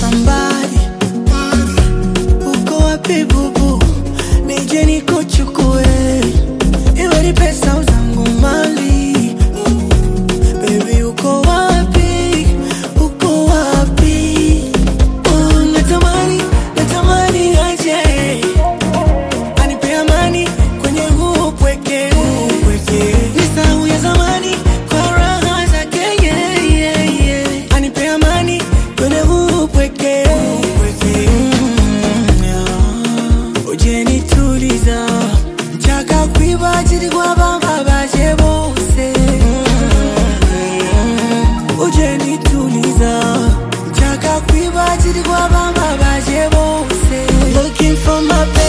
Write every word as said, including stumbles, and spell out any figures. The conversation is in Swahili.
somebody. Uko wapi bubu, nije nikuchukue. Iwe ni pesa uzangu mali. Baby uko wapi, uko wapi. Oh, natamani, natamani aje anipe amani kwenye huu upweke. Nisahau ya zamani kwa raha zake, yeah, yeah, yeah. Anipe amani kwenye huu upweke. Uje nituliza, nchaka kwiba chiri kwa bamba baje bose. Uje nituliza, nchaka kwiba chiri kwa bamba baje bose. Looking for my baby.